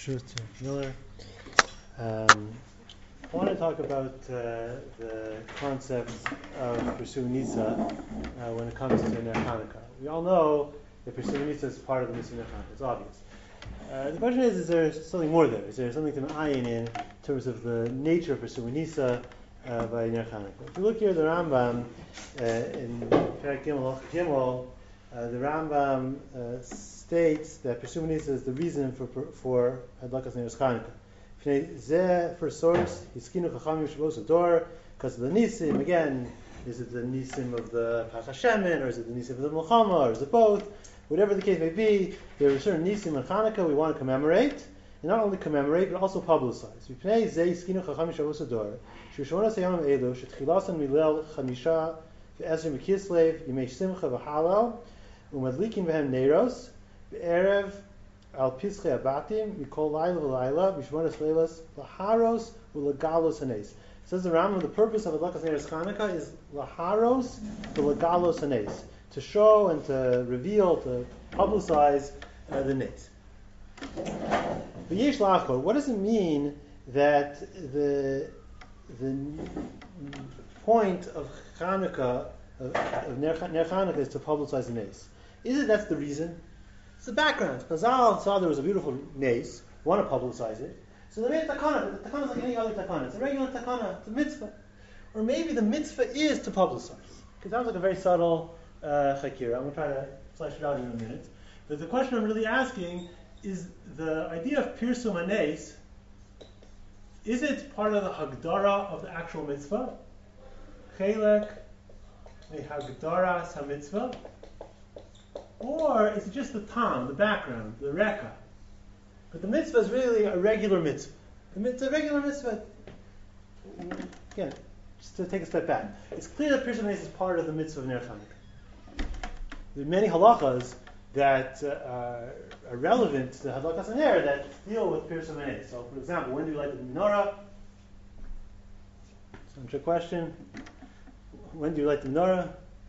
Sure, Miller. I want to talk about the concept of pursuing Nisa when it comes to Ner Hanukkah. We all know that pursuing Nisa is part of the Mitzvah Ner Hanukkah. It's obvious. The question is there something more there? Is there something to ayin in terms of the nature of pursuing Nisa by Ner Hanukkah? If you look here, the Rambam in Perek Gimel, the Rambam states that pursuing Nisa is the reason for Hadlakas Ner Hanukkah. First source, Hiskinu Chachamim Shabbos Ador, because of the Nisim. Again, is it the Nisim of the Pach HaShemen, or is it the Nisim of the Melchama, or is it both? Whatever the case may be, there are certain Nisim in Hanukkah we want to commemorate, and not only commemorate, but also publicize. V'pnei zeh Hiskinu Chachamim Shabbos Ador, Shushonas Hayamim Elu, Shetchilasan Milel Chamisha V'Ezrim Kislev Yimei Simcha V'Halal Umadlikin V'hem Neiros V'Erev Al Pischei Abatim Mikol Laila V'Laila B'Shmonas Leilas Laharos U'Legalos Hanes. Says the Rambam, the purpose of Hadlakas Ner Hanukkah is Laharos U'Legalos Hanes, to show and to reveal, to publicize the Nes. V'yesh Lachor, what does it mean that the point of Hanukkah, of Ner Hanukkah, is to publicize the Nes? Is it that's the reason? It's the background. Chazal saw there was a beautiful Nes, want to publicize it, so they made a takana. The takana is like any other takana. It's a regular takana. It's a mitzvah. Or maybe the mitzvah is to publicize. It sounds like a very subtle chakira. I'm going to try to flesh it out in a minute. But the question I'm really asking is the idea of pirsum hanes, is it part of the hagdara of the actual mitzvah? Chelek hagdara ha-mitzvah? Or is it just the tam, the background, the reka? But the mitzvah is really a regular mitzvah. It's a regular mitzvah. Again, just to take a step back. It's clear that Pirsum Hanes is part of the mitzvah of Ner Hanukkah. There are many halachas that are relevant to Hadlakas Ner that deal with Pirsum Hanes. So, for example, when do you light the menorah? Some trick question. When do you light the menorah?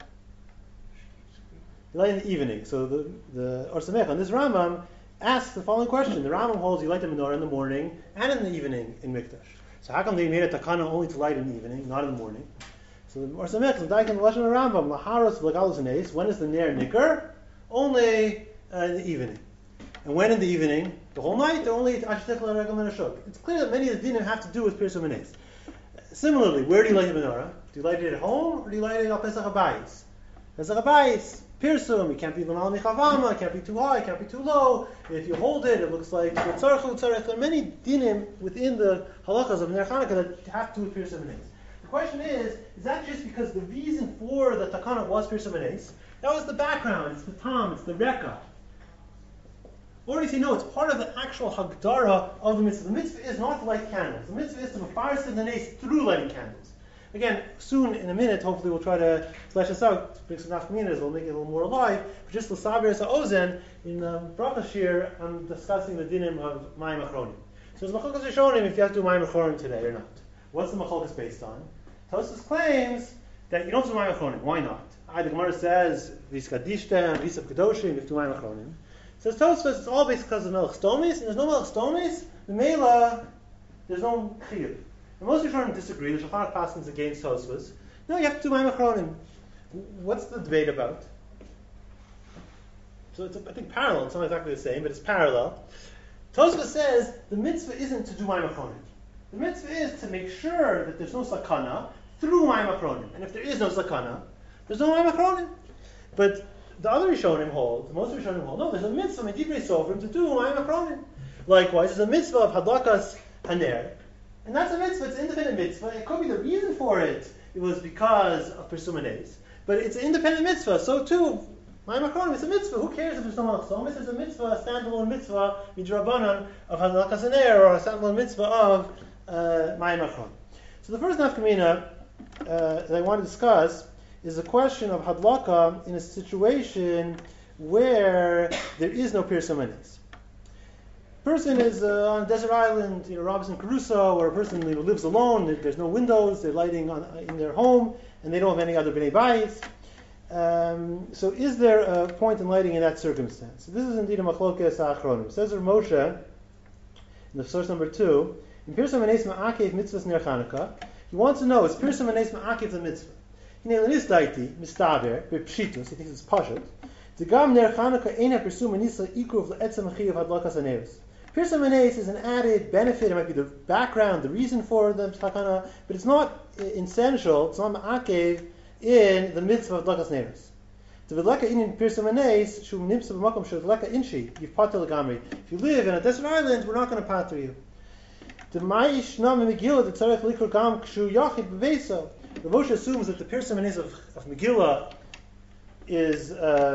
You light in the evening. So the Or Sameach on this Rambam asks the following question. The Rambam holds you light the menorah in the morning and in the evening in Mikdash. So how come they made a takana only to light in the evening, not in the morning? So the Or Sameach is like in the Lashon Rambam, laharos v'legalos hanes. When is the ner nicker? Only in the evening. And when in the evening? The whole night? Only ashtech l'regel menashok. It's clear that many of the dinim have to do with pirsum hanes. Similarly, where do you light the menorah? Do you light it at home or do you light it al Pesach HaBayis? Pesach HaBayis. Pirsum, it can't be l'mal michavama, it can't be too high, it can't be too low. If you hold it, it looks like tzarech. There are many dinim within the halachas of Ner Hanukkah that have to do with pirsum hanes. The question is that just because the reason for the takana was pirsum hanes? That was the background, it's the tam, it's the reka. Or do you say, no, it's part of the actual hagdara of the mitzvah. The mitzvah is not to light candles. The mitzvah is to mefarse the nes through lighting candles. Again, soon, in a minute, hopefully we'll try to flesh this out, bring some nafkaminas, we'll make it a little more alive. But just l'saber sa'ozen, in Bracha Shir, I'm discussing the dinim of Mayim Achronim. So there's Machlokes Rishonim if you have to do Mayim Achronim today or not. What's the Machlokes based on? Tosfos claims that you don't do Mayim Achronim. Why not? The Gemara says, V'skadishtem, V'sav Kedoshim, you have to do Mayim Achronim. Says Tosfos, it's all based because of Melech Stomis, and there's no Melech Stomis, the Mela, there's no Chiyuv. And most Rishonim disagree. The Shulchan Aruch Paskins against Tosfos. No, you have to do Mayim Achronim. What's the debate about? So it's, I think, parallel. It's not exactly the same, but it's parallel. Tosfos says the mitzvah isn't to do Mayim Achronim. The mitzvah is to make sure that there's no sakana through Mayim Achronim. And if there is no sakana, there's no Mayim Achronim. But the other Rishonim hold, most Rishonim hold, no, there's a mitzvah Medivrei Sofrim to do Mayim Achronim. Likewise, there's a mitzvah of Hadlakas Haner. And that's a mitzvah, it's an independent mitzvah. It could be the reason for it, it was because of Pirsum hanes. But it's an independent mitzvah, so too, Mayim Achronim, it's a mitzvah. Who cares if there's no Melech Stomis? It's a mitzvah, a standalone mitzvah, midrabanan, of Hadlakas Haner, or a standalone mitzvah of Mayim Achronim. So the first nafkamina that I want to discuss is the question of Hadlaka in a situation where there is no Pirsum hanes. Person is on a desert island, Robinson Crusoe, or a person lives alone. There's no windows. They're lighting in their home, and they don't have any other bnei bayis. So, is there a point in lighting in that circumstance? So this is indeed a machlokes achronim. Says Rav Moshe in the source number 2, in Pirsum Anes Ma'akev Mitzvahs Ner Chanukah, he wants to know, is Pirsum Anes Ma'akev the mitzvah? Hine Lenis Daiti, Mistaber, Bepshitus, he thinks it's Pashut, Degam Ner Chanukah Eina Pirsum Anisa Ikuv Le'etzem Achiv Hadlakas Aneres. Pirsum Anes is an added benefit, it might be the background, the reason for the takana, but it's not essential, it's not Ma'akev in the mitzvah of Hadlakas Aneres. If you live in a desert island, we're not going to pater you. The Moshe assumes that the Pirsum Anes of Megillah is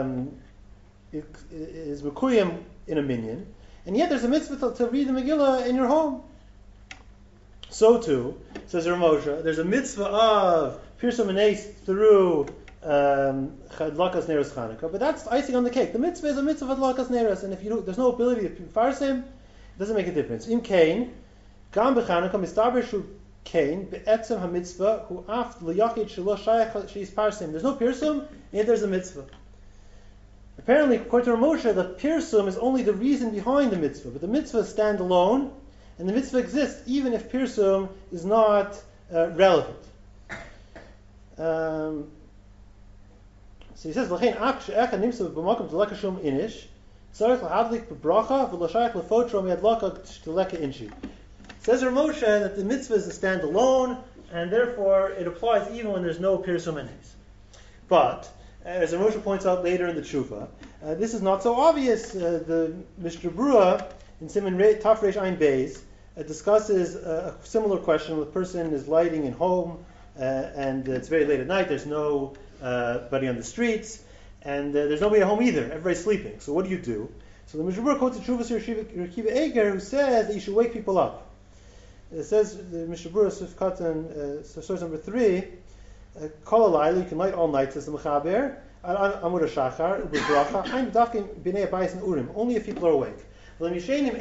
Mekuyim in a minyan, and yet there's a mitzvah to read the Megillah in your home. So too, says Rav Moshe, there's a mitzvah of Pirsum Anes through Hadlakas Neros Chanukah, but that's icing on the cake. The mitzvah is a mitzvah of Hadlakas Neros, and if there's no ability to farsim, it doesn't make a difference. In Kain, Gam b'Chanukah mistaber shu Kain be'etzem hamitzvah hu af liyachid shelo shayach sheis parsim. There's no pirsum, and there's a mitzvah. Apparently, according to Rav Moshe, the pirsum is only the reason behind the mitzvah, but the mitzvah stands alone, and the mitzvah exists even if pirsum is not relevant. So he says, "L'chein ak she'echa nimsa b'makom t'leka shum inish, tzarich lahadlik b'bracha v'lashayach lefotro mi'adlaka t'leka inshi." Says Rav Moshe that the mitzvah is a standalone, and therefore it applies even when there's no pirsum anes. But as Rav Moshe points out later in the tshuva, this is not so obvious. The Mishnah Berurah in Siman Taf Reish Ayin Beis discusses a similar question. The person is lighting in home, and it's very late at night. There's no buddy on the streets, and there's nobody at home either. Everybody's sleeping. So what do you do? So the Mishnah Berurah quotes the Tshuvas Rekiva Eger, who says that you should wake people up. It says the Mishnah Berurah Sufkatan, source number 3, Kol Alayla, you can light all night, says the Mechaber, Amud HaShachar, U'Bracha, I'm Dafkin B'nei Abayis and Urim, only if people are awake. The Mishnah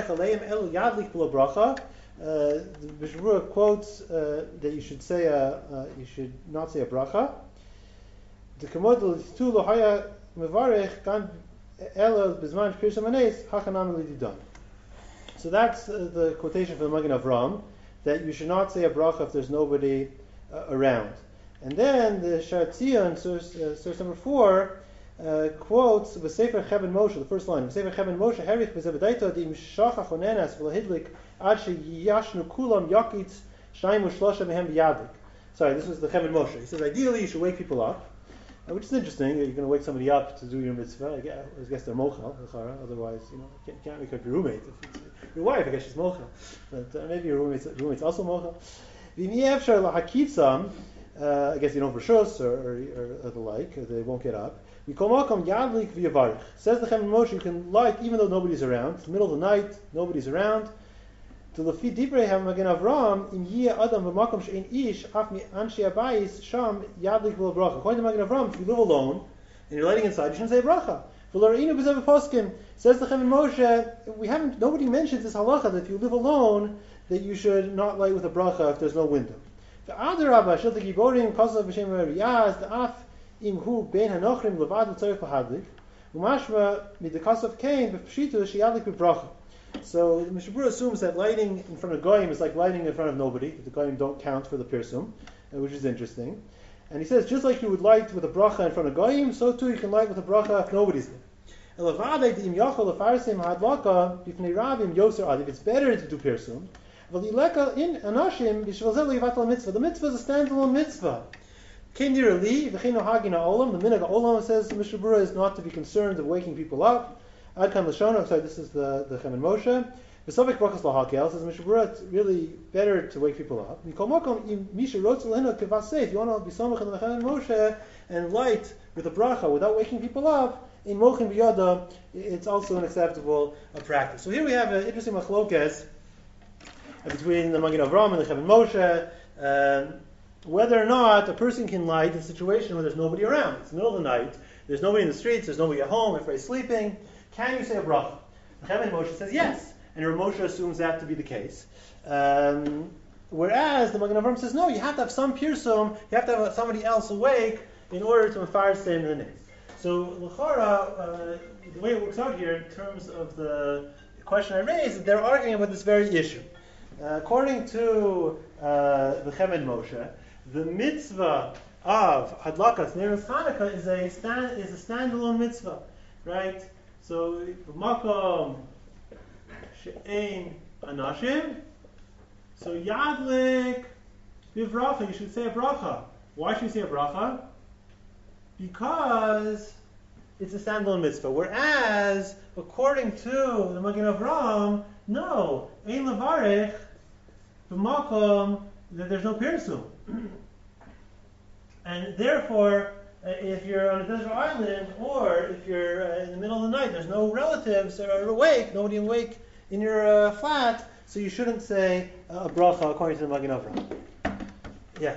Berurah quotes that you should say you should not say a bracha. The Kamod tu lo haya mevarech kan ela bizman pirsum anes hakanam lididan. So that's the quotation from the Magen Avram, that you should not say a bracha if there's nobody around. And then the Shar Tzion, source number 4, quotes V'Sefer Cheben Moshe, the first line. V'Sefer Cheben Moshe herich b'zevedaito di mishachach onenas v'lahidlik ad sheyashnu kulam yakitz shnayim u'shlosha mehem b'yadik. Sorry, this was the Cheben Moshe. He says ideally you should wake people up, which is interesting. You're going to wake somebody up to do your mitzvah. I guess they're mochel, otherwise you can't make up your roommate. If it's your wife, I guess she's mochel, but maybe your roommate's also mochel. V'miyevshar lahakitzam. I guess you don't for sure, or the like, or they won't get up. Says the Cheben Moshe, you can light even though nobody's around. It's the middle of the night, nobody's around. To Lefi Divrei Magen Avram, im yeh adam v'makom she'en ish af mi anshe abayis sham yadlik v'lo bracha. According to Magen Avram, if you live alone and you're lighting inside, you shouldn't say bracha. Says the Cheben Moshe, nobody mentions this halacha that if you live alone, that you should not light with a bracha if there's no window. The other Rabbi, Shilta Giborim, Kasav B'Shem Riyaz, the Af Im Hu Ben Hanochrim Levad L'Tzorich L'Hadlik, Umashma Midakasav Kain B'Pshitu Sheyadlik B'Bracha. So the Mishnah Berurah assumes that lighting in front of Goyim is like lighting in front of nobody. The Goyim don't count for the Pirsum, which is interesting. And he says, just like you would light with a bracha in front of Goyim, so too you can light with a bracha if nobody's there. If it's better to do Pirsum, the mitzvah is a standalone mitzvah. The minhag olam says the Mishnah Berurah is not to be concerned of waking people up. This is the Cheben Moshe. V'savik brachas lahakel says the Mishnah Berurah, it's really better to wake people up. If you want to be samach in the Cheben Moshe and light with a bracha without waking people up, in mochin b'yada, it's also an acceptable practice. So here we have an interesting machlokes between the Magen Avram and the Cheben Moshe, whether or not a person can light in a situation where there's nobody around. It's the middle of the night, there's nobody in the streets, there's nobody at home, everybody's sleeping. Can you say a bracha? The Cheben Moshe says yes, and Rav Moshe assumes that to be the case. Whereas the Magen Avram says no, you have to have some pirsum, you have to have somebody else awake in order to mefarsim the name. So l'chara, the way it works out here in terms of the question I raised is they're arguing about this very issue. According to the Chemed Moshe, the mitzvah of Hadlakas Neros Hanukkah is a standalone mitzvah, right? So Makom She'ein Anashim, so Yadlik Bivracha, you should say a bracha. Why should you say a bracha? Because it's a standalone mitzvah. Whereas, according to the Magen Avraham, no, Ein Levarich, B'makom, that there's no pirsum. And therefore, if you're on a desert island, or if you're in the middle of the night, there's no relatives that are awake, nobody awake in your flat, so you shouldn't say a bracha according to the Magen Avraham. Yeah.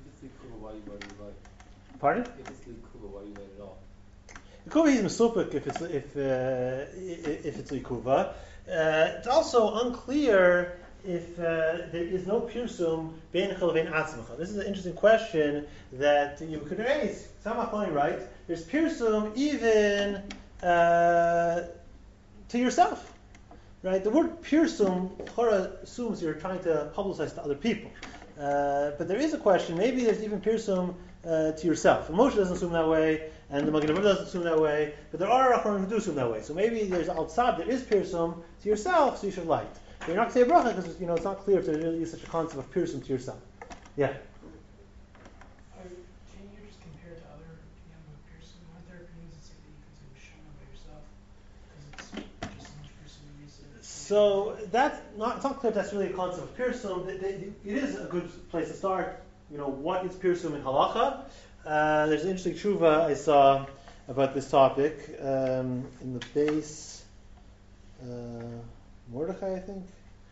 Pardon? If it's likuva, why do you let it off? Likuva is mesupik if it's likuva. It's also unclear if there is no pirsum bein chel vein atzmacha. This is an interesting question that you could raise. Samachoni, right? There's pirsum even to yourself, right? The word pirsum assumes you're trying to publicize to other people, but there is a question. Maybe there's even pirsum to yourself. Moshe doesn't assume that way, and the Magen Avraham doesn't assume that way, but there are Achronim who do assume that way. So maybe there's outside there is pirsum to yourself, so you should light. But you're not going to say bracha because it's not clear if there really is such a concept of pirsum to yourself. Yeah. Can you just compare to other with pirsum? Aren't there opinions that say that you can say Shema by yourself because it's just so much pirsum in Yisrael? So it's not clear if that's really a concept of pirsum. It is a good place to start. What is pirsum in halacha? There's an interesting tshuva I saw about this topic in the base Mordechai, I think.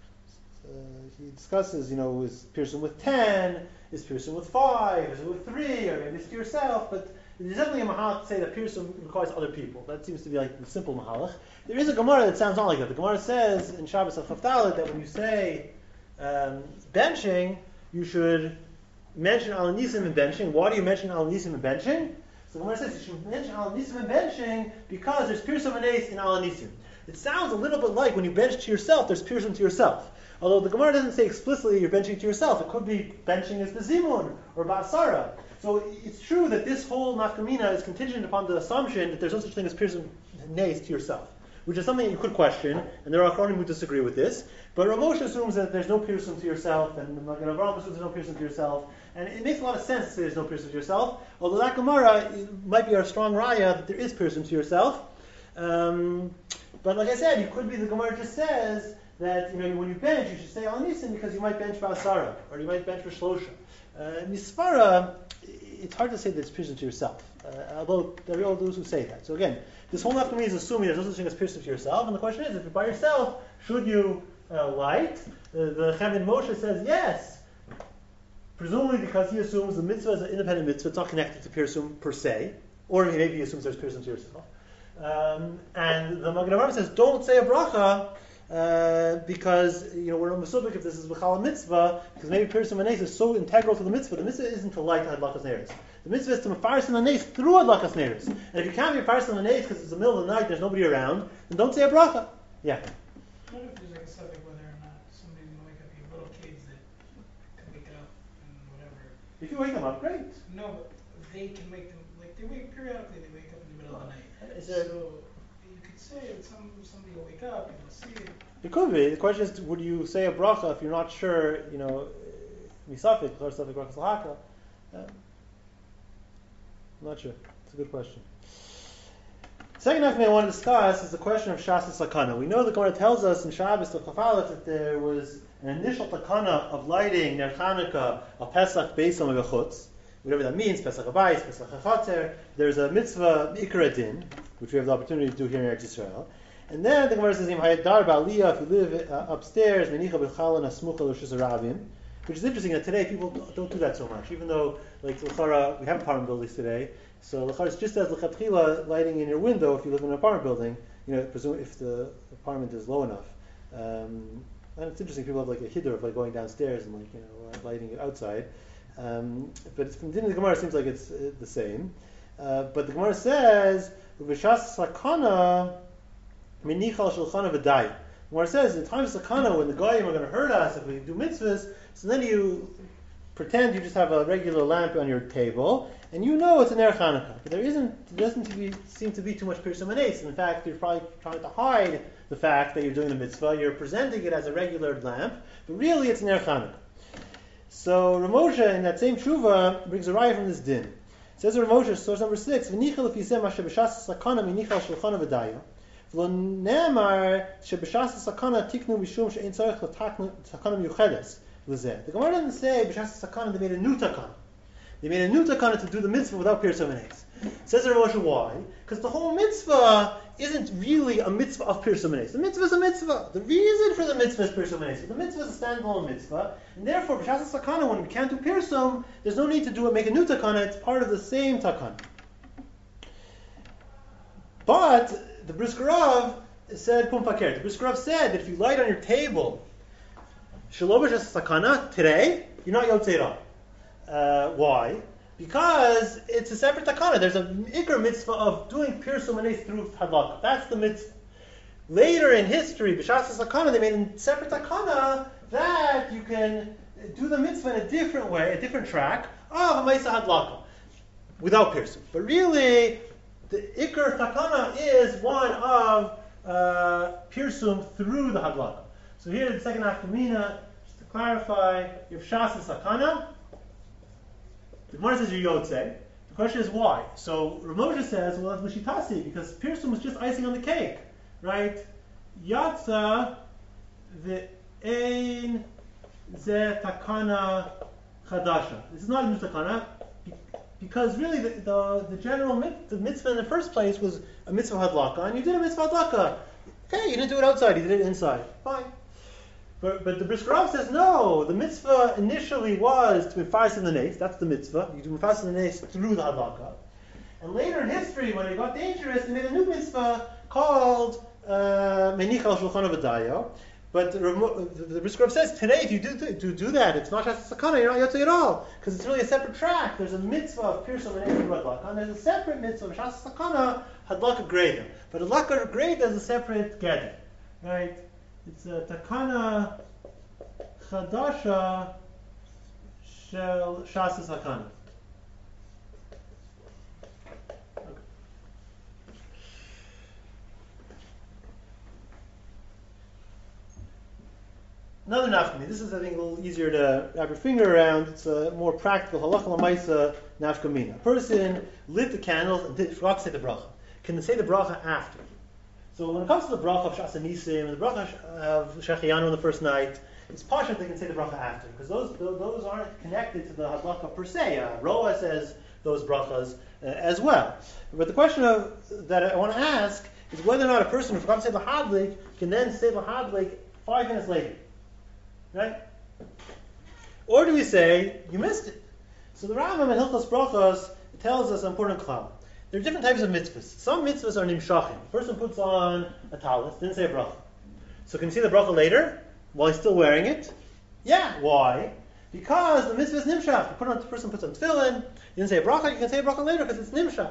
He discusses, is pirsum with 10, is pirsum with 5, is it with 3, or maybe it's to yourself, but there's definitely a mahalach to say that pirsum requires other people. That seems to be like the simple mahalach. There is a Gemara that sounds not like that. The Gemara says in Shabbos al-Chaftalit that when you say benching, you should mention al nisim in benching. Why do you mention al nisim in benching? So the Gemara says you should mention al nisim in benching because there's pirsum anes in al nisim. It sounds a little bit like when you bench to yourself, there's pirsum to yourself. Although the Gemara doesn't say explicitly you're benching to yourself. It could be benching as bezimun or ba'asara. So it's true that this whole nafkamina is contingent upon the assumption that there's no such thing as pirsum anes to yourself, which is something you could question, and there are Achronim who disagree with this. But Rav Moshe assumes that there's no pirsum to yourself, and the Magen Avraham assumes there's no pirsum to yourself, and it makes a lot of sense to say there's no pirsum to yourself, although that Gemara might be our strong raya that there is pirsum to yourself. But like I said, it could be the Gemara just says that when you bench, you should say al nisim because you might bench ba'asara, or you might bench for shlosha. Misfara, it's hard to say that it's pirsum to yourself, although there are all those who say that. So again, this whole nafkamina is assuming there's no such thing as pirsum to yourself, and the question is, if you're by yourself, should you light? The Chemed Moshe says yes, presumably because he assumes the mitzvah is an independent mitzvah, it's not connected to pirsum per se, or maybe he assumes there's pirsum to yourself. And the Magen Avraham says don't say a bracha because we're not mesubik if this is b'chal mitzvah, because maybe pirsum anes is so integral to the mitzvah. The mitzvah isn't to light hadlakas neres. The mitzvah is to mefarsim anes through hadlakas neres. And if you can't be mefarsim anes because it's the middle of the night, there's nobody around, then don't say a bracha. Yeah. What if there's like a subject whether or not somebody's going to wake up? You have little kids that can wake up and whatever. If you wake them up, great. No, but they can wake them, like they wake periodically, they wake up in the middle of the night. So you could say that somebody will wake up and they'll see it. It could be. The question is, would you say a bracha if you're not sure, misafik, or safik brachas lahaka? I'm not sure. It's a good question. Second thing I want to discuss is the question of Shas Sakana. We know the Gemara tells us in Shabbos Chafalet that there was an initial takana of lighting Ner Chanukah of Pesach Beis Hamikachutz, whatever that means, Pesach Habayis, Pesach HaChatzer. There's a mitzvah Ikra Din, which we have the opportunity to do here in Eretz Yisrael. And then the Gemara says, if you live upstairs, which is interesting that today people don't do that so much, even though, like, l'chara, we have apartment buildings today, so l'chara is just as l'chatchila lighting in your window if you live in an apartment building, presume if the apartment is low enough. And it's interesting, people have like a hiddur of like going downstairs and lighting it outside. But from Din of the Gemara, it seems like it's the same. But the Gemara says, V'shas sakana minichal shulchana v'dai. Where it says, in times of sakana, when the goyim are going to hurt us if we do mitzvahs, so then you pretend you just have a regular lamp on your table, and you know it's an Ner Chanukah. But there doesn't seem to be too much Pirsum Anes. In fact, you're probably trying to hide the fact that you're doing the mitzvah. You're presenting it as a regular lamp, but really it's Ner Chanukah. So Rav Moshe, in that same tshuva, brings a raya from this din. It says Rav Moshe, source number 6, V'nichel l'fisem asher b'shas sakana minichal shulchana v'daya. V'lo ne'amar sheb'shas sakana tiknu mishum she'en tzarech l'taknu sakana miyuchedes. The Gemara doesn't say b'shas sakana they made a new takana. They made a new takana to do the mitzvah without Pirsum Anes. Says Rav Moshe, why? Because the whole mitzvah isn't really a mitzvah of Pirsum Anes. The mitzvah is a mitzvah. The reason for the mitzvah is Pirsum Anes. So the mitzvah is a standalone mitzvah, and therefore b'shas sakana, when we can't do Pirsum, there's no need to do it. Make a new takana. It's part of the same takana. But the Brisker Rav said pum paker. The Brisker Rav said that if you light on your table Shelo b'shas sakana today, you're not yotzei ra. Why? Because it's a separate takana. There's an ikar mitzvah of doing Pirsum Anes through hadlaka. That's the mitzvah. Later in history, b'shas sakana, they made a separate takana that you can do the mitzvah in a different way, a different track of a ma'isa hadlaka without Pirsum. But really, the ikar takana is one of Pirsum through the hadlaka. So here, the second afkamina, just to clarify, you have shas and sakana. The Gemara says you're yotzei. The question is why? So Rav Moshe says, well, that's l'shitasi, because Pirsum was just icing on the cake, right? Yatsa ve'ein ze takana chadasha. This is not a new takana, because really the general mitzvah in the first place was a mitzvah hadlaka, and you did a mitzvah hadlaka. Okay, you didn't do it outside, you did it inside. Fine. But the Brisker Rav says, no, the mitzvah initially was to mefas in the nes. That's the mitzvah. You do mefas in the nes through the hadlaka. And later in history, when it got dangerous, they made a new mitzvah called menichal shulchan v'dayo. But the Brisker Rav says, today, if you do that, it's not just sakana, you're not yotzei at all, because it's really a separate track. There's a mitzvah of pirsum and through hadlaka, and there's a separate mitzvah of shas sakana, hadlaka greda. But hadlaka greda is a separate geder, right? It's a takana chadasha shel shas sakana. Another nafkami. This is, I think, a little easier to wrap your finger around. It's a more practical halacha l'maisa nafkamina. A person lit the candles and forgot to say the bracha. Can they say the bracha after? So when it comes to the bracha of Shas Nisim and the bracha of Shechiyanu on the first night, it's pashut they can say the bracha after, because those aren't connected to the hadlaka per se. Roa says those brachas as well. But the question that I want to ask is whether or not a person who forgot to say the hadlik can then say the hadlik 5 minutes later. Right? Or do we say, you missed it? So the Rambam in Hilchos Brachos tells us an important klal. There are different types of mitzvahs. Some mitzvahs are nimshachim. The person puts on a talis, didn't say a bracha. So can you see the bracha later, while he's still wearing it? Yeah. Why? Because the mitzvah is nimshach. The person puts on tefillin, you didn't say a bracha, you can say a bracha later because it's nimshach.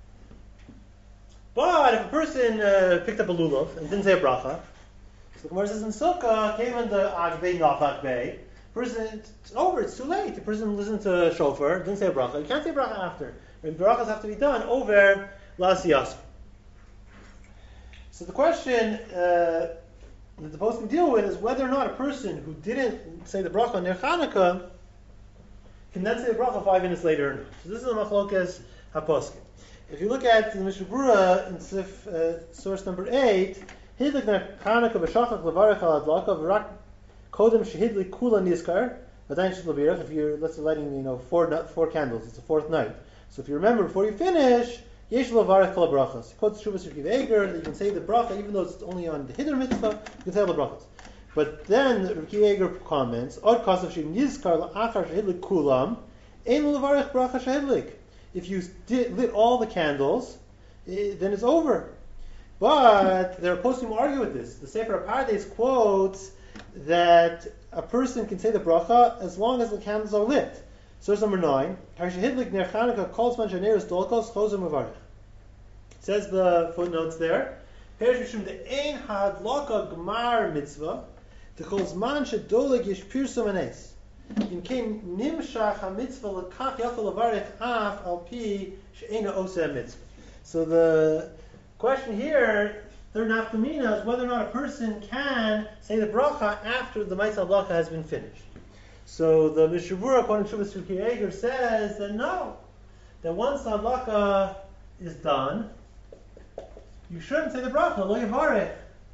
But if a person picked up a lulav and didn't say a bracha, so the Gemara says in Sukkah, came in the Agbei Nafak Bey, person, it's over, it's too late. The person listened to shofar, didn't say a bracha, you can't say a bracha after. And brachas have to be done over Lasiyas. So the question that the post can deal with is whether or not a person who didn't say the bracha on Ner Chanukah can then say the bracha 5 minutes later or not. So this is a machlokas haposkim. If you look at the Mishnah Berurah in source number 8, Hidlik Ner Chanukah v'shachach levarech al adlaka v'rak kodem shehidlik kula nizkar v'dayin shel lebirach. If you're, let's say, lighting 4 candles, it's the 4th night. So if you remember before you finish, yesh levarech kol brachas. Quotes Shuvas Rekiv Eiger that you can say the bracha even though it's only on the hiddur mitzvah. You can say all the brachas. But then Rekiv Eiger comments, Od kasav she nizkar la'achar shehidlik kulam ein levarech bracha shehidlik. If you lit all the candles, then it's over. But there are poskim who argue with this. The Sefer HaPardes quotes that a person can say the bracha as long as the candles are lit. Source number 9. It says the footnotes there Perish Mishum the Ein Hadlaka Gmar Mitzvah, the Cholzman Shedoleg Yesh Pirsum Anes. In Kain Nimshach HaMitzvah Lekach Yachol Avarech Af Al Pi She'ena Oseh Mitzvah. So the question here, third nafkamina, is whether or not a person can say the bracha after the Ma'aseh Hadlaka has been finished. So the Mishnah Berurah, according to Shuvas Shulchan Eger, says that no, that once the Hadlaka is done, you shouldn't say the bracha, lo yavarech.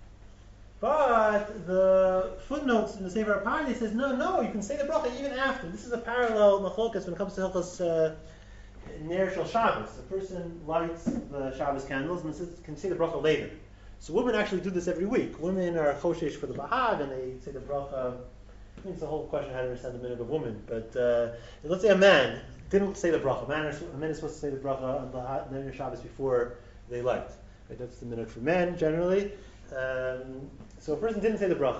But the footnotes in the Sefer HaPardi says no, you can say the bracha even after. This is a parallel machlokas when it comes to Hilchos Ner Shel Shabbos. The person lights the Shabbos candles and can say the bracha later. So women actually do this every week. Women are choshesh for the Bahag and they say the bracha. I think it's a whole question how to understand the minute of a woman. But let's say a man didn't say the bracha. A man is supposed to say the bracha on the Shabbos before they light. Right? That's the minute for men generally. So a person didn't say the bracha.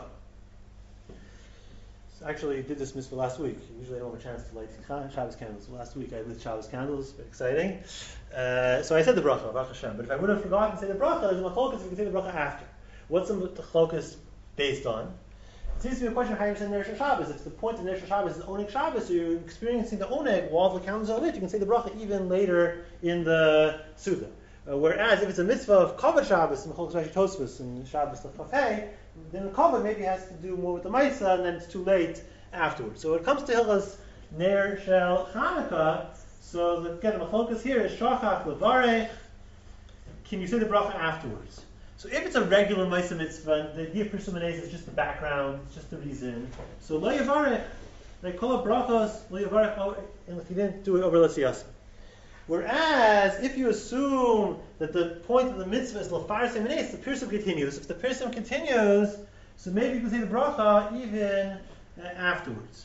So actually, did this mitzvah last week. Usually I don't have a chance to light Shabbos candles. Last week I lit Shabbos candles. Very exciting. So I said the bracha, Baruch Hashem. But if I would have forgotten to say the bracha, there's a machlokas if you can say the bracha after. What's the machlokas based on? It seems to be a question of how you understand Ner Shel Shabbos. If the point of Ner Shel Shabbos is Oneg Shabbos, so you're experiencing the Oneg while the candles are lit, you can say the bracha even later in the Suda. Whereas if it's a mitzvah of Kavod Shabbos, and Mechol Rashi Tosfos and Shabbos L'Chafei, then the Kavod maybe has to do more with the Maisa, and then it's too late afterwards. So when it comes to Hilchos Ner Shel Chanukah, so again the focus here is Shachach Levarech. Can you say the bracha afterwards? So if it's a regular Maisa mitzvah, the idea of Pirsum Anes is just the background, it's just the reason. So Lo Yavarech, they call it brachos, Lo Yavarech, and if you didn't do it over L'Siyasa. Whereas, if you assume that the point of the mitzvah is L'Farsem Anes, the Pirsum continues. If the Pirsum continues, so maybe you can say the bracha even afterwards.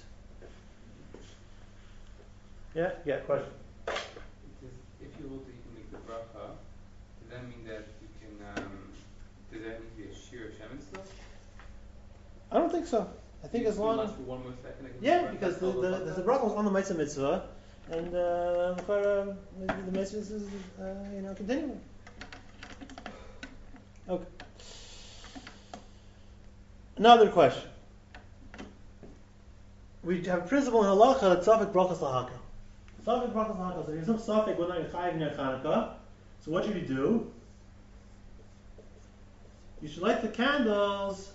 Yeah, question. If you hold that you can make the bracha, does that mean that you can? Does that need to be a shir Shemin still? I don't think so. I think as long as for one more second. because the bracha was on the Maisa mitzvah, and the mitzvah is continuing. Okay. Another question. We have a principle in halacha that Safek brachas lahaka. Safek brachas lahaka. So there's no Safek whether you're chayiv ner Chanukah. So what should you do? You should light the candles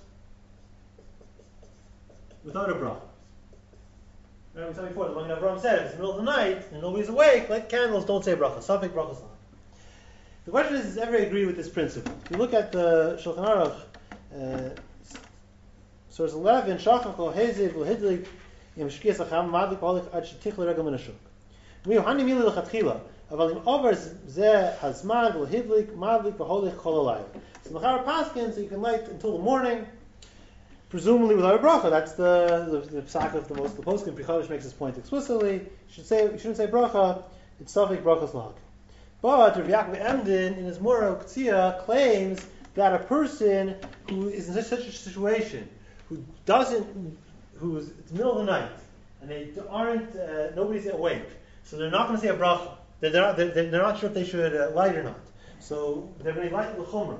without a bracha. Remember we said before, the Magen Avraham said, if it's the middle of the night and nobody's awake, light candles, don't say bracha. Safek brachas lahaka. The question is, does everybody agree with this principle? If you look at the Shulchan Aruch, source 11, Shachach lo heziv lo hidlik im shkiyas acham madlik b'holich ad shetich l'regel min hashuk. Miyohani mili l'chatchila, aval im over zeh hazman lo hidlik madlik b'holich kol halayla. So the Machar Paskin, so you can light until the morning, presumably without a bracha. That's the psak of the poskim. Pri Chadash makes this point explicitly. You shouldn't say bracha. It's Safek brachas lahaka. But Rav Yaakov Emden in his Mora K'tzia claims that a person who is in such a situation, it's the middle of the night, and they aren't, nobody's awake, so they're not going to say a bracha. They're not sure if they should light or not. So they're going to light l'chumra.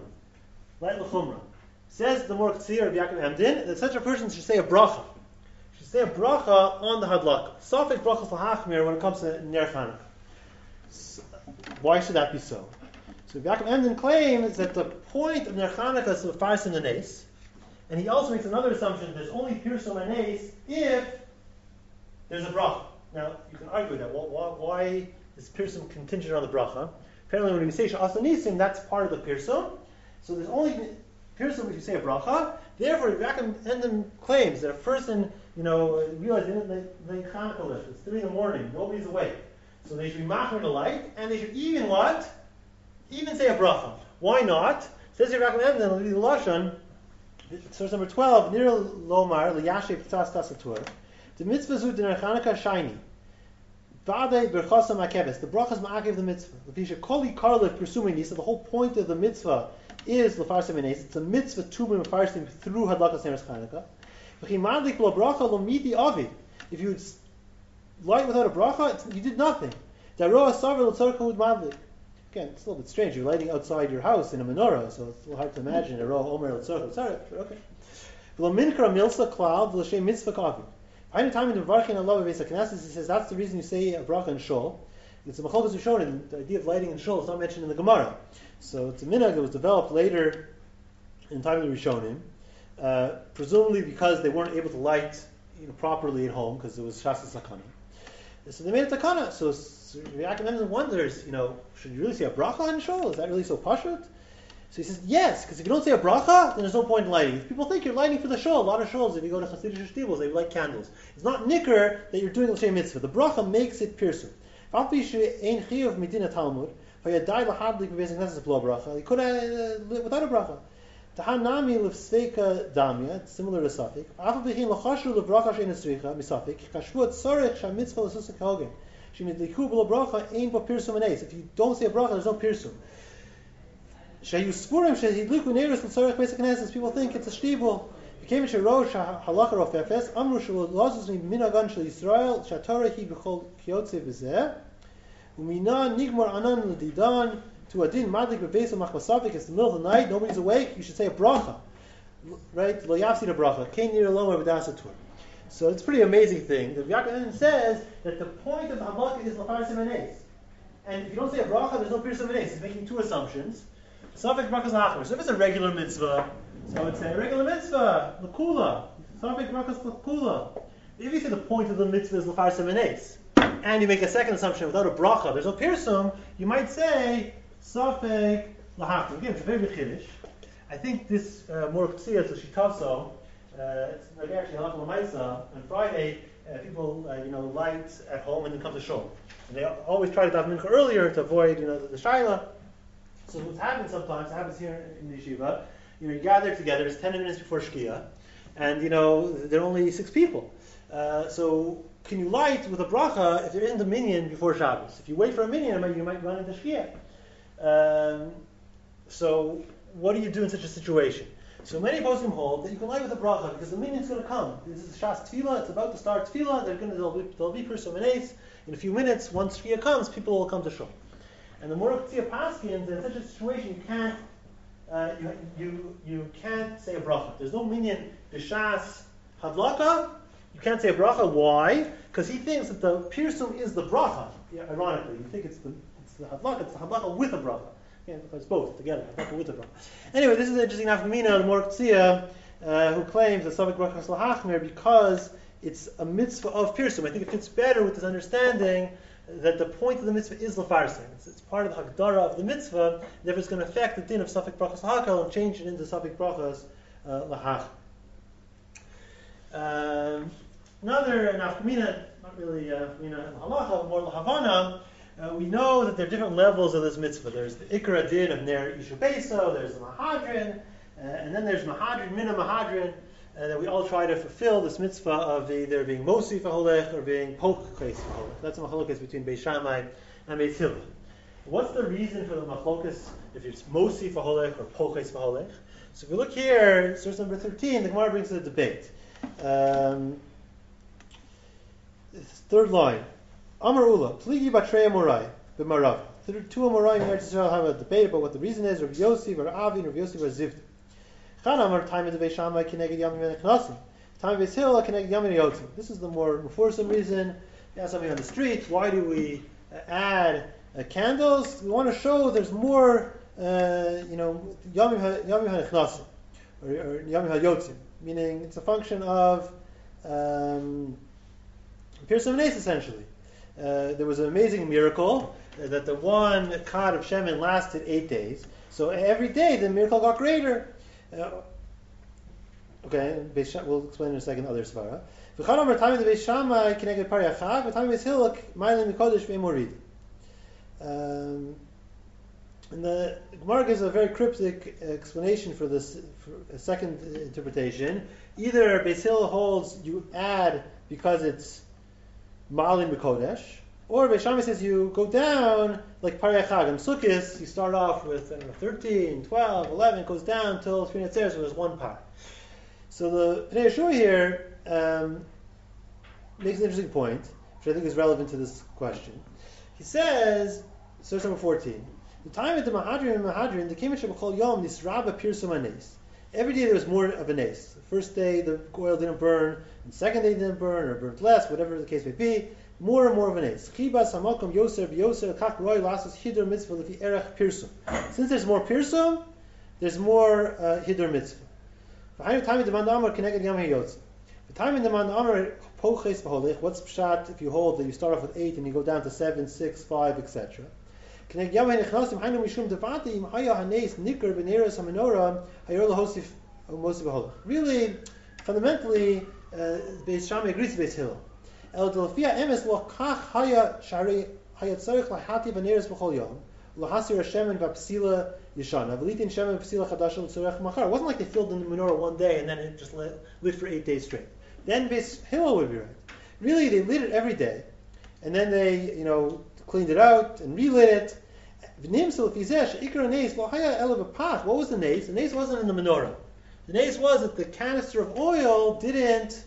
Says the Mora K'tzia of Yaakov Emden that such a person should say a bracha. Should say a bracha on the hadlaka. Safek brachas lahachmir when it comes to ner Chanukah. Why should that be so? So Yaakov Emden claims that the point of ner Chanukah is to fire in the nace, and he also makes another assumption that there's only pirsum anes if there's a bracha. Now you can argue that. Well, why is pirsum contingent on the bracha? Apparently, when we say sha'asa nisim, that's part of the pirsum. So there's only pirsum if you say a bracha. Therefore, Yaakov Emden claims that a person, realizes they Chanukah lift. It's 3 a.m, nobody's awake. So they should be machmer the light, and they should even what? Even say a bracha. Why not? Says here Yaakov Emden, I'll read the lashon. Source number 12. Nir lomar liyashiv tzas tasatur. The mitzvah zu d'ner Chanukah shiny. Vade berchasa makeves. The bracha is ma'akev the mitzvah. L'pisha koli karlev persumini. So the whole point of the mitzvah is lefarsim enes. It's a mitzvah to be mefarsim through hadlakas ner Chanukah. V'chi madlik lo bracha lo midi avi. If you light without a bracha, you did nothing. Daroa saver l'tzorka ud madlik. Again, it's a little bit strange. You're lighting outside your house in a menorah, so it's a little hard to imagine. Okay. He says that's the reason you say a bracha in shul. It's a machlokes rishonim. The idea of lighting in shul is not mentioned in the Gemara. So it's a minhag that was developed later in time of the Rishonim, presumably because they weren't able to light properly at home because it was shas sakana. So they made a takana. So Yaakov wonders, should you really say a bracha in shul? Is that really so pashut? So he says, yes, because if you don't say a bracha, then there's no point in lighting. If people think you're lighting for the shul, a lot of shuls, if you go to Hasidic shtibels, they light candles. It's not nicker that you're doing l'shem mitzvah. The bracha makes it piercing. He could have without a bracha. Tahanami lefsteika damya, it's similar to Safik. Afal became lachashu lebracha shein esricha misafik. Kashvu tzorich shamitzvah lesusik hogen. Shemidliku b'lo bracha ein bo pirsum anes. If you don't say a bracha, there's no pirsum. Shayu spurim shehidliku neiros l'tzorich basic knesses. People think it's a shtibel. Became sheirosh halacha rofefes. Amru shelo lozus minagan shel Yisrael shatorah hi b'chol kiyotze v'zeh. Umina nigmar anan l'didan. To a din madlik bebeis machmasavik. It's the middle of the night. Nobody's awake. You should say a bracha, right? Lo yafsid a bracha. Kein nir alom v'dasatur. So it's a pretty amazing thing. The Yaakov says that the point of the havlaka is lachar simanes, and if you don't say a bracha, there's no pir simanes. He's making two assumptions. Safek brachas lachmer. So if it's a regular mitzvah, so I would say regular mitzvah l'kula. Safek brachas l'kula. If you say the point of the mitzvah is lachar simanes, and you make a second assumption without a bracha, there's no pirsum, you might say Safek lahachim. Again, it's a very big chiddush. I think this more ktsia to shitaso. It's like actually halakha l'maisa. On Friday, people light at home and then come to shul. And they always try to daven mincha earlier to avoid the shaila. So what's happened sometimes, it happens here in the yeshiva. You gather together. It's 10 minutes before shkia, and there are only 6 people. So can you light with a bracha if there isn't a minyan before Shabbos? If you wait for a minyan, you might run into shkia. So what do you do in such a situation? So many poskim hold that you can light with a bracha because the minyan's going to come. This is Shas Tefillah. It's about to start Tefillah. There'll be Pirsum Anes. In a few minutes, once Shkia comes, people will come to shul. And the Morach Tzia Paskins, in such a situation, you can't say a bracha. There's no minyan b'shas hadlaka. You can't say a bracha. Why? Because he thinks that the Pirsum is the bracha. Yeah, ironically, you think it's the hadlaka. It's the hadlaka with a bracha. Yeah, it's both together. With a bracha. Anyway, this is an interesting nafkamina, the Morach Tzia, who claims that Safek brachas lahachmer because it's a mitzvah of Pirsum. I think it fits better with this understanding that the point of the mitzvah is lafarsin. It's part of the hagdara of the mitzvah. Therefore, it's going to affect the din of Safek brachas lahakal and change it into Safek brachas lahach. Another nafkamina, not really halacha, more lahavana. We know that there are different levels of this mitzvah. There's the ikra din of ner isha beso, there's the mahadrin, and then there's mahadrin, mina mahadrin, that we all try to fulfill this mitzvah of either being mosi faholech or being poches faholech. That's a machlokas between Beis Shammai and Beis Hillel. What's the reason for the machlokas if it's mosi faholech or poches faholech? So if we look here, source number 13, the Gemara brings a debate. Third line. Amar Ula, Pligi Batrei Amorai, B'Marav. Two Amorai in Eretz Yisrael have a debate about what the reason is. Rabbi Yossi, Rabbi Avi, and Rabbi Yossi, Rabbi Zivta. Chan Amar, time of the Beis Shammai, Kineged Yamim and Knasim. Time of Beis Hillel, Kineged Yamim and Yotzim. This is the more enforcing reason. You have something on the street. Why do we add candles? We want to show there's more, Yamim and Knasim, or Yamim and Yotzim. Meaning it's a function of Pirsum Nes, essentially. There was an amazing miracle that the one cod of Shemin lasted 8 days. So every day the miracle got greater. Okay, we'll explain in a second other svara. And the Gemara gives a very cryptic explanation for this, for a second interpretation. Either Beis Hillel holds you add because it's Ma'alin B'Kodesh, or Beis Shammai says you go down like Parei Chag. In Sukkot, you start off with 13, 12, 11, it goes down until 3 Netzeres, so there's 1 par. So the Pnei Yehoshua here makes an interesting point, which I think is relevant to this question. He says, source number 14, The time of the Mahadrin, the Kimish B'chol Yom Nisraba Pirsum Anes. Every day there was more of an ace. The first day the oil didn't burn, and the second day it didn't burn, or burnt less, whatever the case may be. More and more of an ace. Chibas Hamakom Yoser B'Yoser Kach Roy Lasos Hidur Mitzvah Lefi Erech Pirsum. Since there's more Pirsum, there's more Hidur Mitzvah. V'hainu Tami Demand Amar Keneged Yom HaYotze. The time in Demand Amar Poches B'Holech. What's pshat if you hold that you start off with 8 and you go down to 7, 6, 5, etc. Really, fundamentally, Beis Shammai agrees with Beis Hillel. El delfia emes lo kach haya shari haya tzarich lahati v'neres b'chol yom lahasir hashemen v'psila yishana v'litin shemen v'psila chadasha l'tzorech machar. It wasn't like they filled the menorah one day and then it just lit for 8 days straight. Then Beis Hillel would be right. Really, they lit it every day, and then they, cleaned it out and relit it. What was the nace? The nace wasn't in the menorah. The nace was that the canister of oil didn't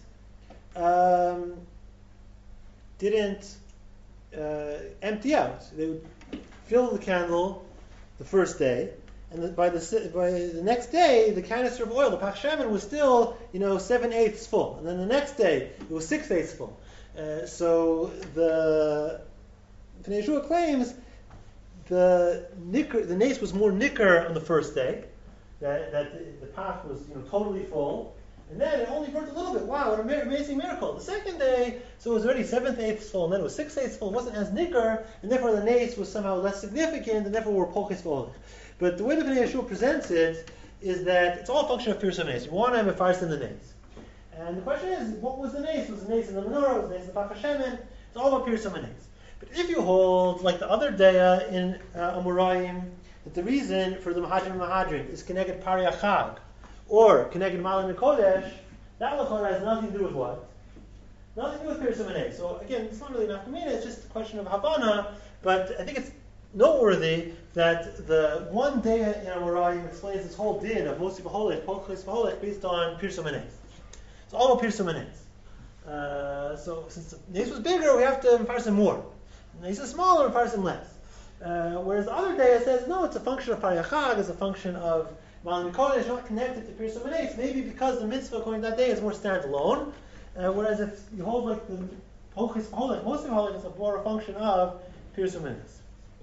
empty out. They would fill the candle the first day, and by the next day, the canister of oil, the pach shemen, was still 7/8 full, and then the next day it was 6/8 full. So the Pnei Yeshua claims the nace was more nicker on the first day, that the path was totally full, and then it only burnt a little bit. Wow, what an amazing miracle! The second day, so it was already 7/8 full, and then it was 6/8 full. It wasn't as nicker, and therefore the nace was somehow less significant, and therefore we're poches full. But the way the Pnei Yeshua presents it is that it's all a function of Pirsum Nace. You want to have a farce in the nace. And the question is, what was the nace? Was the nace in the menorah? Was the nace in the pach shemen? It's all about Pirsum Nace. But if you hold, like the other daya in Amoraim, that the reason for the Mahadrin is Keneged Pari Achag, or Keneged Malan Kodesh, that lachor has nothing to do with what? Nothing to do with Pirsum Nace. So again, it's not really enough to mean, it's just a question of Havana, but I think it's noteworthy that the one daya in Amoraim explains this whole din of Mosi B'Holech, Pochis B'Holech, based on Pirsum Nace. It's all about Pirsum Nace. So since the nace was bigger, we have to enforce him more. The nace is smaller, enforce him less. Whereas the other day says, no, it's a function of Pariyachag, it's a function of Malan Kodesh, not connected to Pirsum Nace. Maybe because the mitzvah according to that day is more standalone. Whereas if you hold like the Pochis B'Holech, most of B'Holech is a more a function of Pirsum Nace.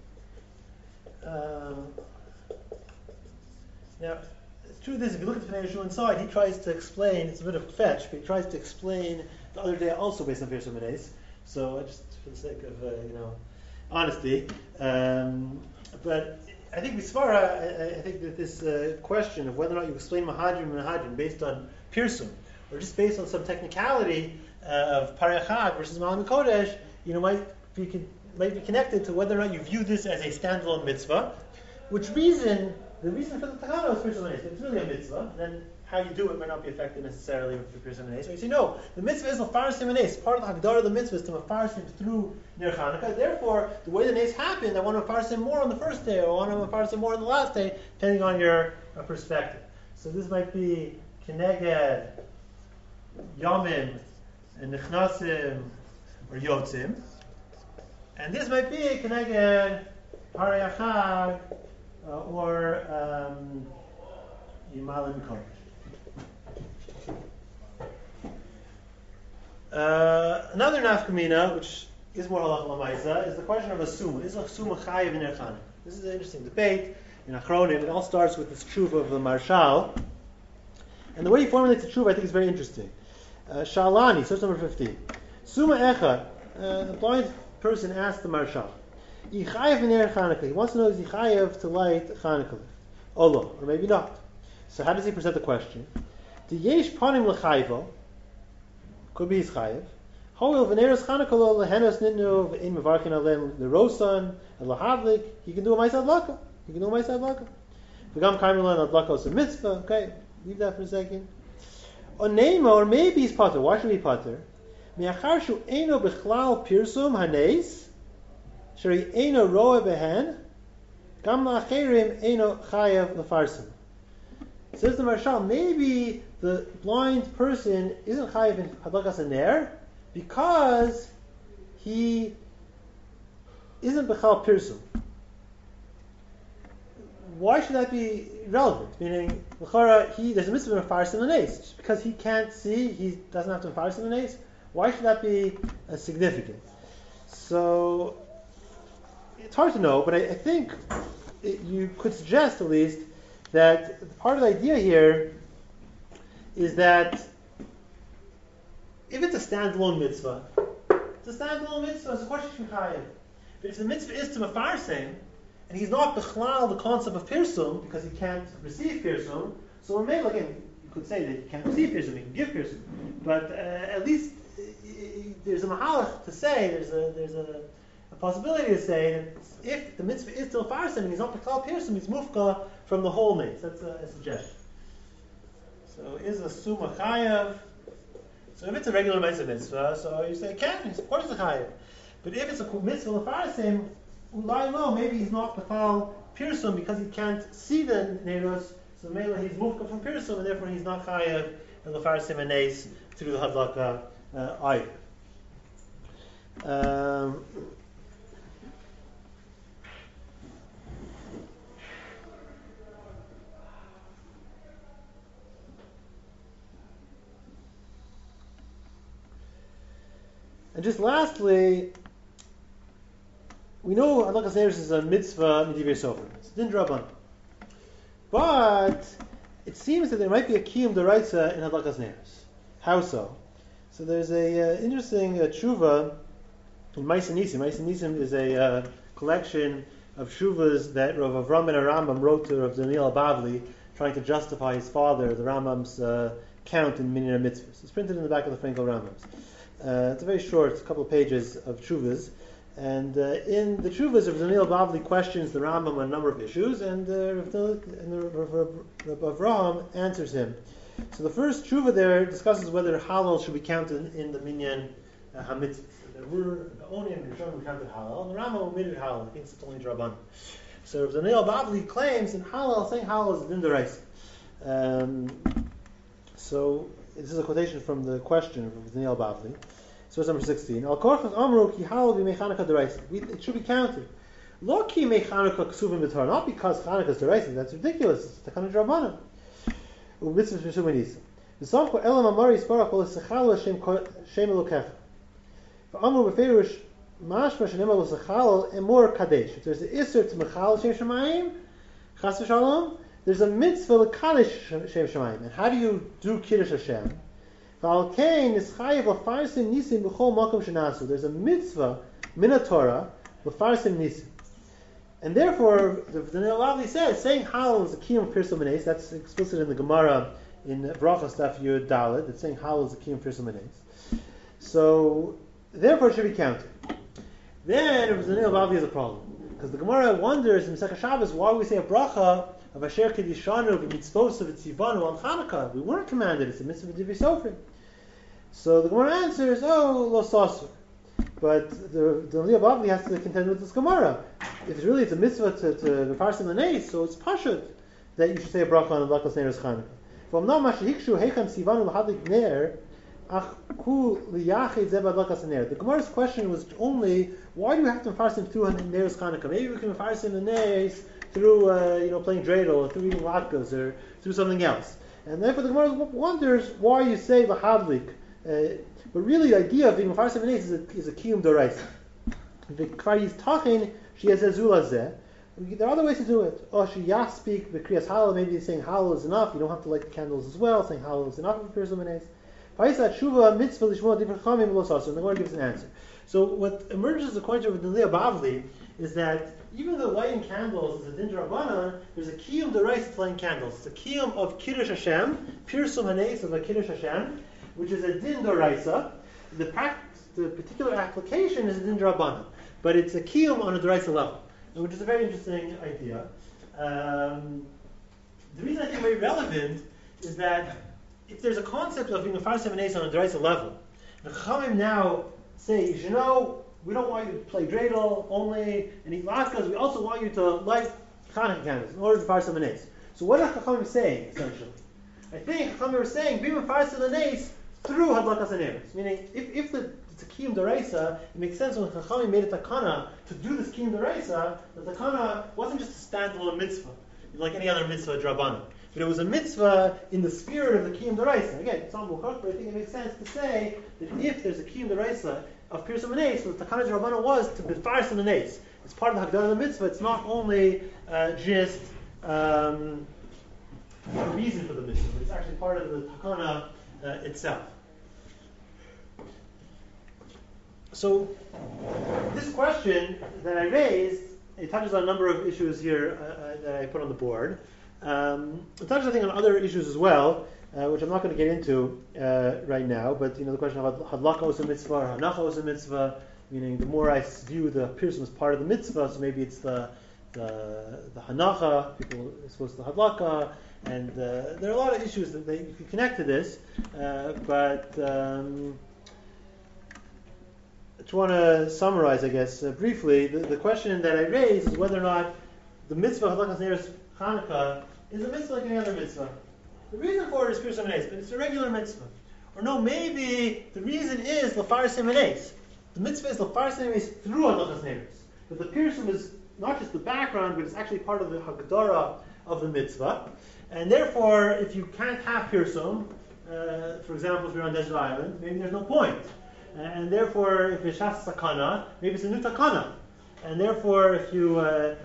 Now, the truth is, if you look at the Pnei Yeshua inside, he tries to explain, it's a bit of fetch, but he tries to explain the other day also based on Pirsum Nace. So just for the sake of honesty, but I think Bisvara, I think that this question of whether or not you explain Mahadrin based on Pirsum, or just based on some technicality of Pariyachag versus Malan Kodesh, might be connected to whether or not you view this as a standalone mitzvah. The reason for the Takana is Pirsum Nace. It's really a mitzvah. Then how you do it might not be affected necessarily with Pirsum Nace. So you say, no, the mitzvah is Mefarsim Nace. Part of the Hagdara of the mitzvah is to Mefarsim through Ner Chanukah. Therefore, the way the Nace happened, I want to Mefarsim more on the first day, or I want to Mefarsim more on the last day, depending on your perspective. So this might be Keneged, Yomim, and Nechnasim, or Yotzim. And this might be Keneged, Pariyachag, or Malan Kodesh. Another nafkamina, which is more halacha l'maisa, is the question of a suma. Is a suma chayiv in Chanukah? This is an interesting debate in Achronim. It all starts with this tshuva of the Marshal, and the way he formulates the tshuva, I think, is very interesting. Shalani, source number 15. Suma echad. The blind person asked the Marshal, "Yichayev in Chanukah." He wants to know is yichayev to light Chanukah, or maybe not. So how does he present the question? The yesh panim l'chayvo. Could be his chayiv. Hoil v'neres Chanukah lo lehenos nitnu v'in mevarkin alen l'rosan and lahadlik. He can do a ma'aseh adlaka. V'gam kaimilan adlaka is a mitzvah. Okay, leave that for a second. Onema, or maybe he's pater. Why should he be pater? Me'achar shu eino b'chlal pirsum haneis sheri eino roe behen gam la'acherim eino chayav lefarsim. Says the Marshal, maybe the blind person isn't chayiv in hadlakas haner because he isn't b'chal pirsum. why should that be relevant? Meaning, there's a mitzvah of Farsim and Ace. Just because he can't see, he doesn't have to Farsim and Ace. Why should that be significant? So, it's hard to know, but I think you could suggest at least that part of the idea here is that if it's a standalone mitzvah, it's a question chayiv. But if the mitzvah is to Mefarsim, and he's not bichlal the concept of pirsum because he can't receive pirsum, so maybe again you could say that he can't receive pirsum, he can give pirsum, but at least there's a mahalach to say, there's a possibility to say that if the mitzvah is to Mefarsim and he's not bichlal pirsum, he's mufka from the whole mitzvah. That's a suggestion. So is a summa chayav? So if it's a regular mitzvah, so you say can, of course it's a chayav. But if it's a mitzvah lefarsim, maybe he's not b'chal pirsum because he can't see the neiros, so maybe he's mufka from pirsum, and therefore he's not chayav and lefarsim and neis to do the hadlaka either. And just lastly, we know Hadlakas Neiros is a mitzvah midivir sofer. It's din draban. But it seems that there might be a kiyum deraisa in Hadlakas Neiros. How so? So there's a interesting tshuva in Ma'aseh Nisim. Ma'aseh Nisim is a collection of tshuvas that Rav Avram ben Rambam wrote to Rav Daniel Bavli, trying to justify his father, the Rambam's count in Minyan Mitzvahs. It's printed in the back of the Frankel Rambams. It's a very short, couple of pages of tshuvas, and in the tshuvas, Rav Daniel Bavli questions the Rambam on a number of issues, and Rav Avraham answers him. So the first tshuva there discusses whether halal should be counted in the minyan hamitzvah. There were the Oni and Rishonim who counted halal, and the Rambam omitted halal. He thinks it's only draban. So Rav Daniel Bavli claims in halal, saying halal is din d'oraisa. So this is a quotation from the question of Daniel Bavli. Source number 16. Al korchas amru ki halal v'mechanaka d'oraisa. It should be counted. Lo ki mechanaka ksuvim b'torah. Not because Chanukah is d'oraisa. That's ridiculous. It's the kind of drabanan. U'mitzvah v'shum v'nisa. V'samko elam amari yisparach v'lesechal Shem Elokecha. V'amru b'feirush mashma shenem v'lesechal emor kadesh. If there's an isser to mechal Shem Shemayim, chas v'shalom, there's a mitzvah l'kadesh Shem Shemayim. And how do you do Kiddush Hashem? There's a mitzvah min Torah l'farsim nisim, and therefore the Daniel Bavli says saying halal is a kiyum pirsum menes. That's explicit in the Gemara in Brachas Daf Yud Dalet. That saying halal is a kiyum pirsum menes. So therefore it should be counted. Then Daniel Bavli has a problem because the Gemara wonders in Masechah Shabbos why we say a bracha of Asher Kedishanu v'mitzvos of Tzivanu on Chanukah. We weren't commanded; it's a mitzvah d'ivri sofrim. So the Gemara answers, lo sasur. But the Daniel Bavli has to contend with this Gemara. If it's a mitzvah to the parsim l'neis, so it's pashut that you should say a bracha on the Hadlakas Neiros Chanukah. From now, mashihikshu heichan Tzivanu l'hadlik ner ach ku liyachid zeh b'Hadlakas ner. The Gemara's question was only why do we have to parsim through Neiros Chanukah? Maybe we can parsim the neis through playing dreidel or through eating latkes or through something else. And therefore the Gemara wonders why you say l'hadlik. But really, the idea of being mefarsim v'neis is a kiyum d'oraisa. The Kvar Yitachin she has a zulazeh. There are other ways to do it. Or she yaspik b'kriyas halal. Maybe saying halal is enough. You don't have to light the candles as well. Saying halal is enough for pirsum v'neis. Vayisat shuva mitzvah lishmua divrei chachamim lo sasur. And the Gemara gives an answer. So what emerges according to Daniel Bavli is that even though lighting candles is a din d'rabbanan, there's a kiyum d'oraisa to lighting candles. It's a kiyum of kiddush Hashem, pirsum v'neis of a kiddush Hashem, which is a din d'oraisa. The particular application is a din d'rabbanan, but it's a kiyum on a d'oraisa level, which is a very interesting idea. The reason I think it's very relevant is that if there's a concept of being a farsim v'neis on a d'oraisa level, the Chachamim now say, we don't want you to play dreidel only and eat latkes. We also want you to light Chanukah candles in order to farsim v'neis. So what are Chachamim saying essentially? I think Chachamim are saying be farsim v'neis through Hadlakas Neiros. Meaning, if it's a kiyum d'oraisa, it makes sense when Chachamim made a takana to do this kiyum d'oraisa. The takana wasn't just a standalone mitzvah. like any other mitzvah drabanan. But it was a mitzvah in the spirit of the Kiyum D'Oraisa. Again, it's not Bukhach, but I think it makes sense to say that if there's a Kiyum D'Oraisa of Pirsum Anes, so the Takana Drabanan was to be Farsim Anes. It's part of the Haggadah of the mitzvah. It's not only just a reason for the mitzvah, but it's actually part of the Takana itself. So, this question that I raised, it touches on a number of issues here that I put on the board. It touches, I think, on other issues as well, which I'm not going to get into right now. But the question about hadlaka was a mitzvah or hanacha was a mitzvah, meaning the more I view the pirsum as part of the mitzvah, so maybe it's the hanacha, people are supposed to hadlaka, and there are a lot of issues that you can connect to this, but I just want to summarize, I guess, briefly. The question that I raised is whether or not the mitzvah Hadlakas Neiros Chanukah is a mitzvah like any other mitzvah. The reason for it is Pirsum Anes, but it's a regular mitzvah. Or no, maybe the reason is Lafarsim Anes. The mitzvah is Lafarsim Anes through Hadlakas Neiros. But the Pirsum is not just the background, but it's actually part of the Haggadah of the mitzvah. And therefore, if you can't have Pirsum, for example, if you're on desert island, maybe there's no point. And therefore, if it's Shas Sakana, maybe it's a new Takana. And therefore, if you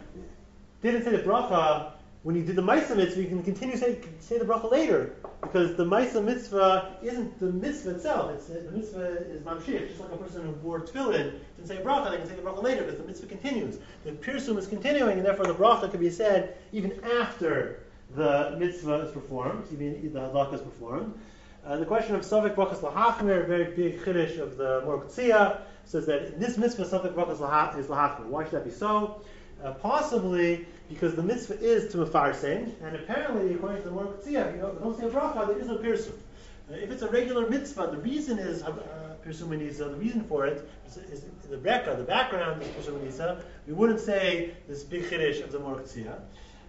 didn't say the bracha when you did the Maisa mitzvah, you can continue to say the bracha later. Because the Maisa mitzvah isn't the mitzvah itself. The mitzvah is mamshich. Just like a person who wore tefillin didn't say bracha, they can say the bracha later because the mitzvah continues. The pirsum is continuing, and therefore the bracha can be said even after the mitzvah is performed, even the hadlaka is performed. The question of Safek Brachas Lahachmer, a very big chiddush of the Mor Kutzia, says that in this mitzvah Safek Brachas is Lahachmer. Why should that be so? Possibly because the mitzvah is to Mefarsim, and apparently, according to the Mor Kutzia, if you don't say a bracha, there is no pirsum. If it's a regular mitzvah, the reason is pirsum Anisa, the reason for it is the Reka, the background is pirsum Anisa. We wouldn't say this big chiddush of the Mor Kutzia.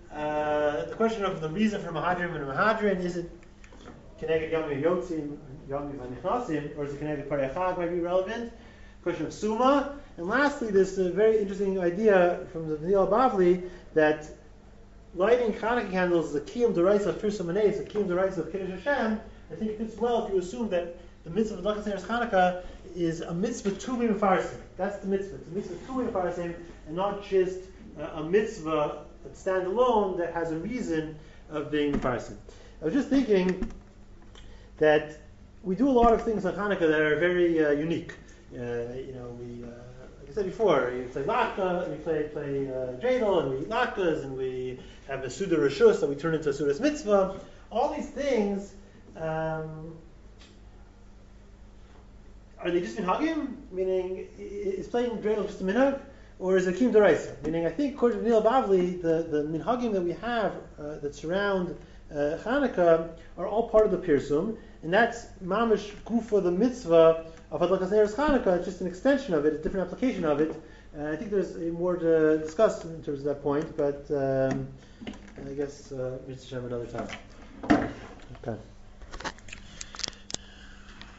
The question of the reason for Mahadrim and Mahadrin, is it Keneged Yom Yotzim, Yom Vanichnasim, or is it Keneged Parei Chag might be relevant? Question of Suma. And lastly, this very interesting idea from the Daniel Bavli that lighting Chanukah candles is a Kiyum D'Oraisa of Pirsum Anes, a Kiyum D'Oraisa of Kiddush Hashem. I think it fits well if you assume that the mitzvah of Hadlakas Neiros Chanukah is a mitzvah to be Mefarsim. That's the mitzvah. It's a mitzvah to be Mefarsim, and not just a mitzvah that stands alone that has a reason of being Mefarsim. I was just thinking that we do a lot of things on Hanukkah that are very unique. We, like I said before, we play latke, we play dreidel, and we eat latkes, and we have a Suda Rishus that we turn into a Sudas Mitzvah. All these things, are they just minhagim? Meaning, is playing dreidel just a minhag? Or is it Kiyum D'Oraisa? Meaning, I think, according to Neil Bavli, the minhagim that we have that surround Chanukah are all part of the Pirsum, and that's mamish gufa, the mitzvah of Hadlakas Neiros Chanukah. It's just an extension of it, a different application of it. I think there's more to discuss in terms of that point, but I guess Mr. Shem another time. Okay.